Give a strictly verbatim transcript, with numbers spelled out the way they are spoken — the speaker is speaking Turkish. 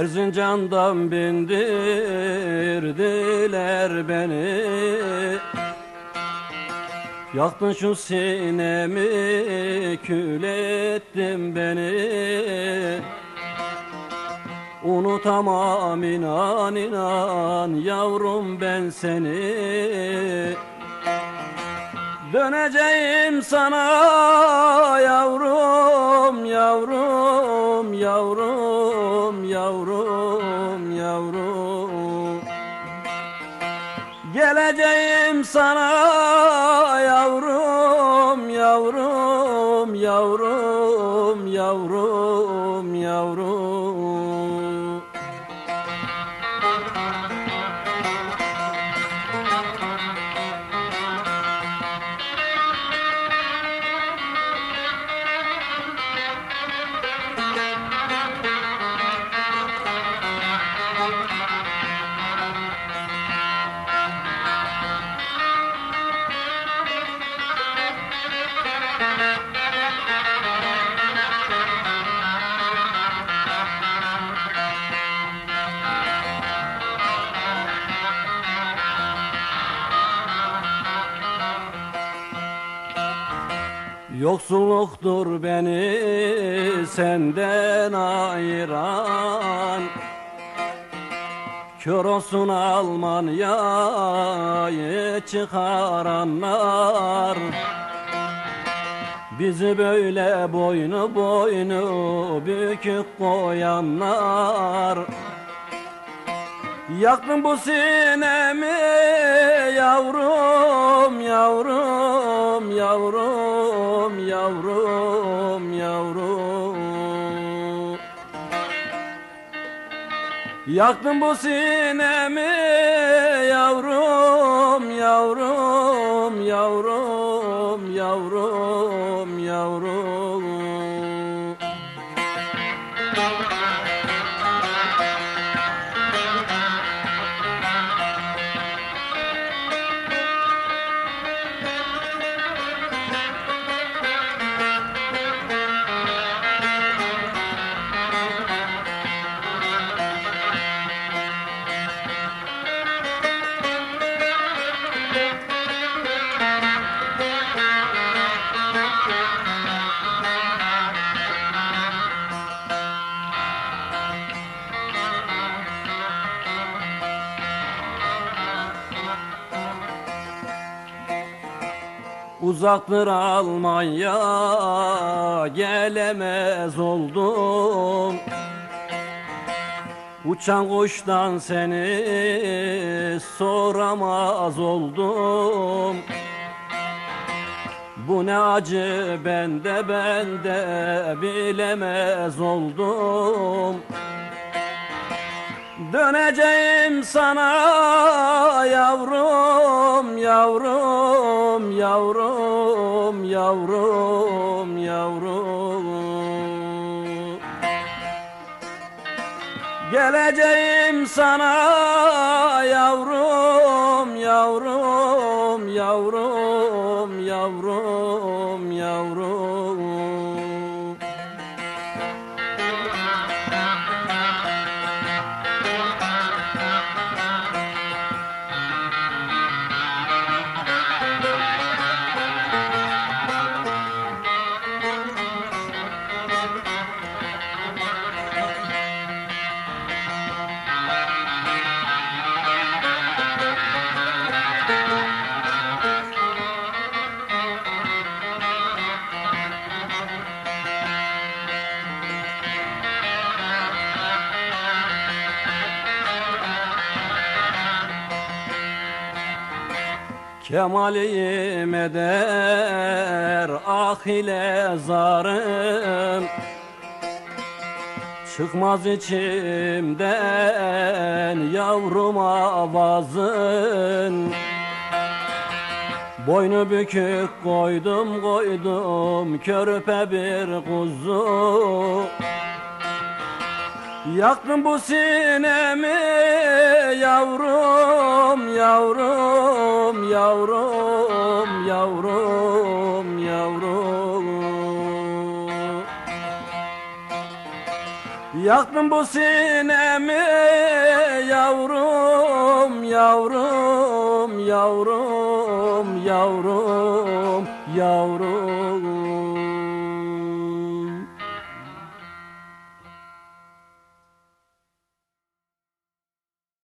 Erzincan'dan bindirdiler beni, yaktın şu sinemi, kül ettin beni. Unutamam inan inan yavrum ben seni. Döneceğim sana yavrum, yavrum, yavrum, yavrum, yavrum. Geleceğim sana yavrum, yavrum, yavrum, yavrum, yavrum. Yoksulluktur beni senden ayıran, kör olsun Almanya'yı çıkaranlar. Bizi böyle boynu boynu bükük koyanlar. Yaktın bu sinemi yavrum, yavrum, yavrum, yavrum, yavrum. Yaktın bu sinemi yavrum, yavrum, yavrum, yavrum, yavrum. Uzaktır Almanya, gelemez oldum. Uçan kuştan seni soramaz oldum. Bu ne acı bende bende bilemez oldum. Döneceğim sana yavrum, yavrum, yavrum, yavrum, yavrum. Geleceğim sana yavrum, yavrum, yavrum, yavrum, yavrum. Kemalim eder ah ile zarım, çıkmaz içimden yavrum avazın. Boynu bükük koydum koydum körpe bir kuzu. Yaktın bu sinemi yavrum, yavrum, yavrum, yavrum, yavrum. Yaktın bu sinemi yavrum, yavrum, yavrum, yavrum, yavrum.